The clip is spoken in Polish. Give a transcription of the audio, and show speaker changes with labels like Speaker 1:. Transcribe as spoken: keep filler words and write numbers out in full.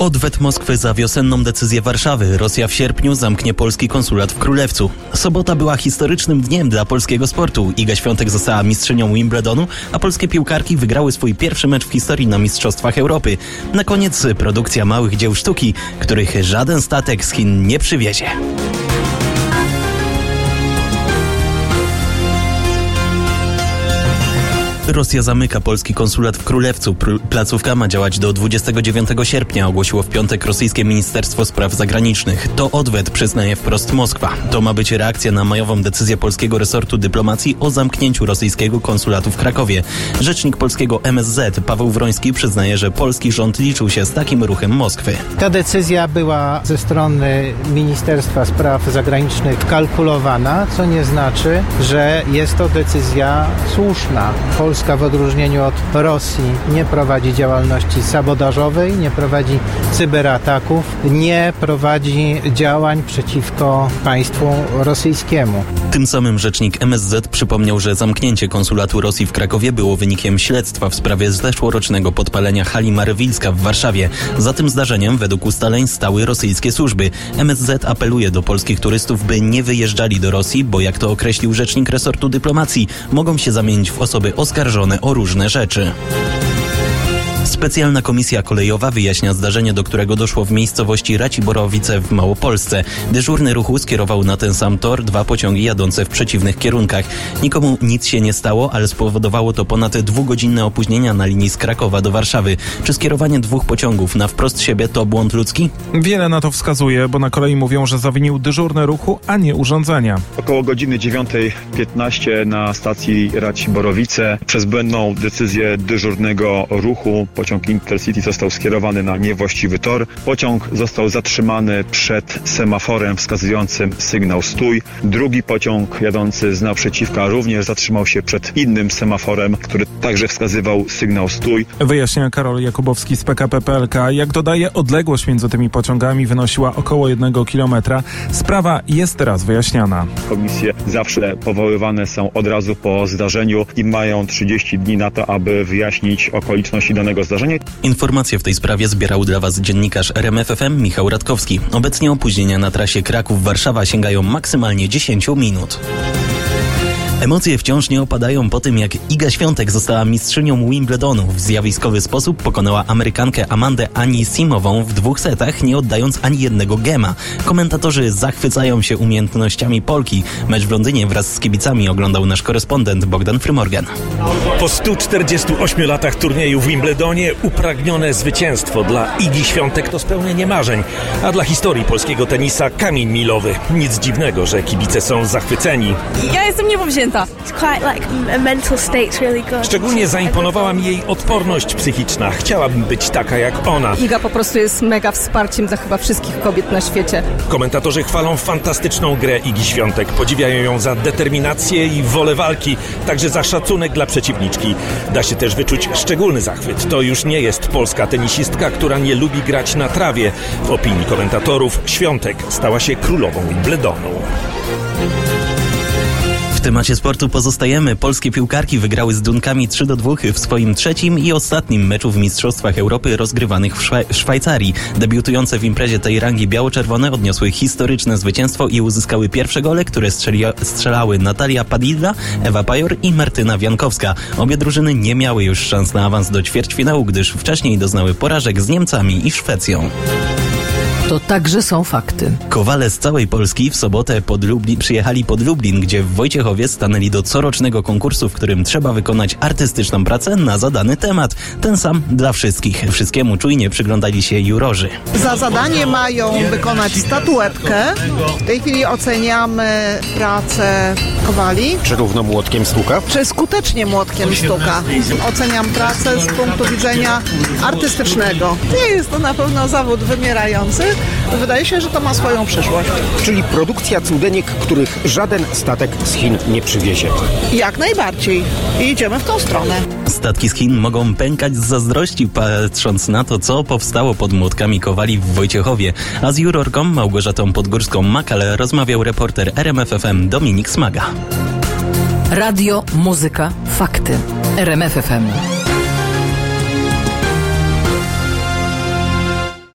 Speaker 1: Odwet Moskwy za wiosenną decyzję Warszawy. Rosja w sierpniu zamknie polski konsulat w Królewcu. Sobota była historycznym dniem dla polskiego sportu. Iga Świątek została mistrzynią Wimbledonu, a polskie piłkarki wygrały swój pierwszy mecz w historii na Mistrzostwach Europy. Na koniec produkcja małych dzieł sztuki, których żaden statek z Chin nie przywiezie. Rosja zamyka polski konsulat w Królewcu. Placówka ma działać do dwudziestego dziewiątego sierpnia, ogłosiło w piątek rosyjskie Ministerstwo Spraw Zagranicznych. To odwet przyznaje wprost Moskwa. To ma być reakcja na majową decyzję polskiego resortu dyplomacji o zamknięciu rosyjskiego konsulatu w Krakowie. Rzecznik polskiego M S Z Paweł Wroński przyznaje, że polski rząd liczył się z takim ruchem Moskwy.
Speaker 2: Ta decyzja była ze strony Ministerstwa Spraw Zagranicznych kalkulowana, co nie znaczy, że jest to decyzja słuszna. Polska w odróżnieniu od Rosji nie prowadzi działalności sabotażowej, nie prowadzi cyberataków, nie prowadzi działań przeciwko państwu rosyjskiemu.
Speaker 1: Tym samym rzecznik M S Z przypomniał, że zamknięcie konsulatu Rosji w Krakowie było wynikiem śledztwa w sprawie zeszłorocznego podpalenia hali Marywilska w Warszawie. Za tym zdarzeniem według ustaleń stały rosyjskie służby. M S Z apeluje do polskich turystów, by nie wyjeżdżali do Rosji, bo jak to określił rzecznik resortu dyplomacji, mogą się zamienić w osoby oskarżone o różne rzeczy. Specjalna komisja kolejowa wyjaśnia zdarzenie, do którego doszło w miejscowości Raciborowice w Małopolsce. Dyżurny ruchu skierował na ten sam tor dwa pociągi jadące w przeciwnych kierunkach. Nikomu nic się nie stało, ale spowodowało to ponad dwugodzinne opóźnienia na linii z Krakowa do Warszawy. Czy skierowanie dwóch pociągów na wprost siebie to błąd ludzki?
Speaker 3: Wiele na to wskazuje, bo na kolei mówią, że zawinił dyżurny ruchu, a nie urządzenia.
Speaker 4: Około godziny dziewiątej piętnaście na stacji Raciborowice przez błędną decyzję dyżurnego ruchu pociąg Intercity został skierowany na niewłaściwy tor. Pociąg został zatrzymany przed semaforem wskazującym sygnał stój. Drugi pociąg jadący z naprzeciwka również zatrzymał się przed innym semaforem, który także wskazywał sygnał stój.
Speaker 3: Wyjaśnia Karol Jakubowski z P K P kropka P L K. Jak dodaje, odległość między tymi pociągami wynosiła około jednego kilometra. Sprawa jest teraz wyjaśniana.
Speaker 4: Komisje zawsze powoływane są od razu po zdarzeniu i mają trzydzieści dni na to, aby wyjaśnić okoliczności danego zdarzenia.
Speaker 1: Informacje w tej sprawie zbierał dla Was dziennikarz R M F F M Michał Radkowski. Obecnie opóźnienia na trasie Kraków-Warszawa sięgają maksymalnie dziesięć minut. Emocje wciąż nie opadają po tym, jak Iga Świątek została mistrzynią Wimbledonu. W zjawiskowy sposób pokonała Amerykankę Amandę Anisimową w dwóch setach, nie oddając ani jednego gema. Komentatorzy zachwycają się umiejętnościami Polki. Mecz w Londynie wraz z kibicami oglądał nasz korespondent Bogdan Frymorgan.
Speaker 5: Po stu czterdziestu ośmiu latach turnieju w Wimbledonie upragnione zwycięstwo dla Igi Świątek to spełnienie marzeń, a dla historii polskiego tenisa kamień milowy. Nic dziwnego, że kibice są zachwyceni.
Speaker 6: Ja jestem niepowzięta.
Speaker 5: Szczególnie zaimponowała mi jej odporność psychiczna. Chciałabym być taka jak ona.
Speaker 6: Iga po prostu jest mega wsparciem dla chyba wszystkich kobiet na świecie.
Speaker 5: Komentatorzy chwalą fantastyczną grę Igi Świątek. Podziwiają ją za determinację i wolę walki, także za szacunek dla przeciwniczki. Da się też wyczuć szczególny zachwyt. To już nie jest polska tenisistka, która nie lubi grać na trawie. W opinii komentatorów Świątek stała się królową Wimbledonu.
Speaker 1: W temacie sportu pozostajemy. Polskie piłkarki wygrały z Dunkami trzy do dwóch w swoim trzecim i ostatnim meczu w Mistrzostwach Europy rozgrywanych w Szwe- Szwajcarii. Debiutujące w imprezie tej rangi biało-czerwone odniosły historyczne zwycięstwo i uzyskały pierwsze gole, które strzeli- strzelały Natalia Padilla, Ewa Pajor i Martyna Wiankowska. Obie drużyny nie miały już szans na awans do ćwierćfinału, gdyż wcześniej doznały porażek z Niemcami i Szwecją.
Speaker 7: To także są fakty.
Speaker 1: Kowale z całej Polski w sobotę pod Lublin, przyjechali pod Lublin, gdzie w Wojciechowie stanęli do corocznego konkursu, w którym trzeba wykonać artystyczną pracę na zadany temat. Ten sam dla wszystkich. Wszystkiemu czujnie przyglądali się jurorzy.
Speaker 8: Za zadanie mają wykonać statuetkę. W tej chwili oceniamy pracę kowali.
Speaker 9: Czy równo młotkiem stuka?
Speaker 8: Czy skutecznie młotkiem stuka. Oceniam pracę z punktu widzenia artystycznego. Nie jest to na pewno zawód wymierający. Wydaje się, że to ma swoją przyszłość.
Speaker 9: Czyli produkcja cudenek, których żaden statek z Chin nie przywiezie.
Speaker 8: Jak najbardziej. I idziemy w tą stronę.
Speaker 1: Statki z Chin mogą pękać z zazdrości, patrząc na to, co powstało pod młotkami kowali w Wojciechowie. A z jurorką Małgorzatą Podgórską-Makale rozmawiał reporter R M F F M Dominik Smaga.
Speaker 7: Radio, muzyka, fakty. R M F F M.